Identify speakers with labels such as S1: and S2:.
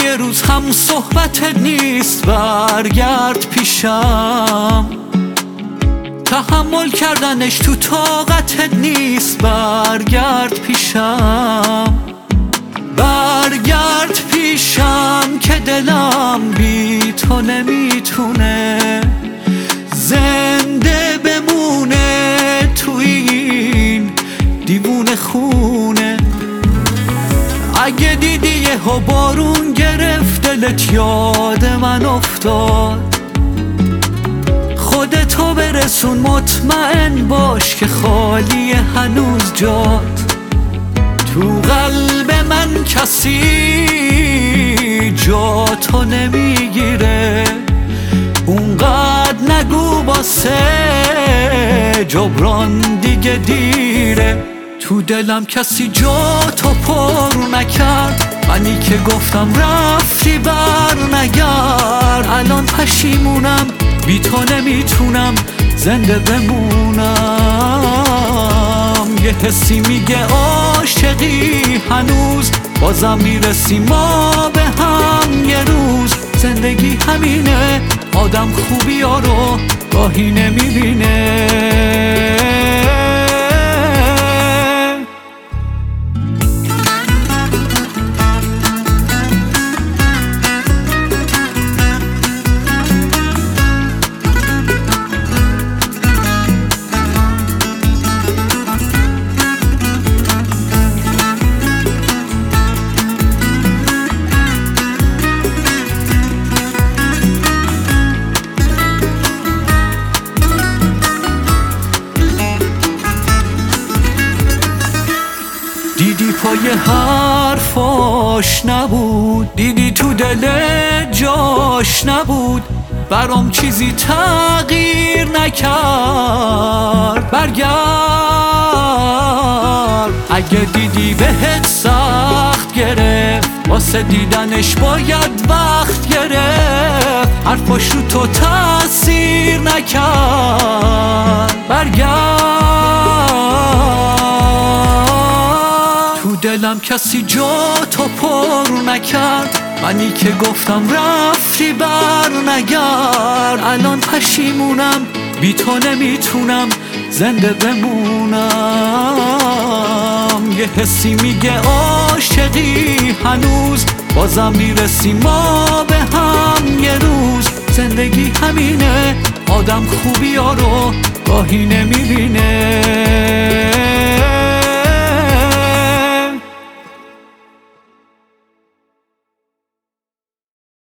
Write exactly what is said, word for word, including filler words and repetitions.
S1: یه روز هم صحبتت نیست، برگرد پیشم. تحمل کردنش تو طاقتت نیست، برگرد پیشم. برگرد پیشم که دلم بی تو نمیتونه زنده بمونه تو این دیوونه خونه. اگه دیدی یهو بارون گرفت دلت یاد من افتاد، خودتو برسون مطمئن باش که خالی هنوز جات. تو قلب من کسی جاتو نمیگیره، اونقدر نگو باسه جبران دیگه دیره. تو دلم کسی جاتو پر نکرد، منی که گفتم رفتی بر نگرد. الان پشیمونم بی تو نمیتونم زنده بمونم. یه حسی میگه عاشقی هنوز، بازم میرسیم ما به هم یه روز. زندگی همینه، آدم خوبی ها رو گاهی نمیبینه. دیدی پای حرفاش نبود، دیدی تو دل جاش نبود. برام چیزی تغییر نکرد، برگرد. اگه دیدی بهت سخت گرفت، واسه دیدنش باید وقت گرفت. حرفاش رو تو تأثیر نکرد، برگرد. تو دلم کسی جاتو پر نکرد، منی که گفتم رفتی بر نگرد. الان پشیمونم بی تو نمیتونم زنده بمونم. یه حسی میگه عاشقی هنوز، بازم میرسیم ما به هم یه روز. زندگی همینه، آدم خوبی ها رو گاهی نمیبینه.